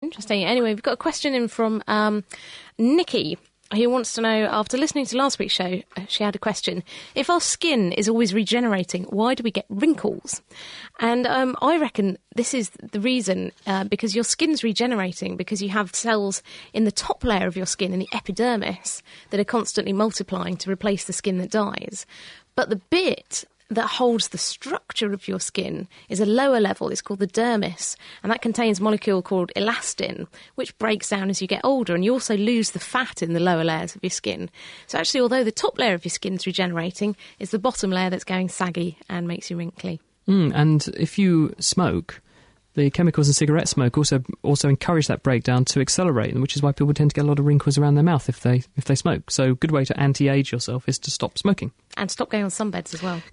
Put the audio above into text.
Interesting. Anyway, we've got a question in from Nikki, who wants to know, after listening to last week's show, she had a question. If our skin is always regenerating, why do we get wrinkles? And I reckon this is the reason, because your skin's regenerating, because you have cells in the top layer of your skin, in the epidermis, that are constantly multiplying to replace the skin that dies. But the bit that holds the structure of your skin is a lower level. It's called the dermis, and that contains a molecule called elastin, which breaks down as you get older, and you also lose the fat in the lower layers of your skin. So actually, although the top layer of your skin is regenerating, it's the bottom layer that's going saggy and makes you wrinkly. And if you smoke, the chemicals in cigarette smoke also encourage that breakdown to accelerate, which is why people tend to get a lot of wrinkles around their mouth if they smoke. So a good way to anti-age yourself is to stop smoking. And stop going on sunbeds as well.